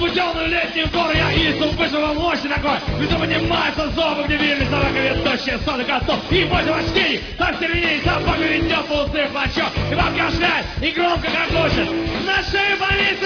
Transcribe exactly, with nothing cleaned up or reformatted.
в темную летнюю пору я исту вышел мощи такой. Кто поднимается зубы, где вильны, собака ведущая, сон и котов. И восемь очки, так стервеней, собака ведет пустых плачок. И бабка шляет, и громко как хочет. На шею болит,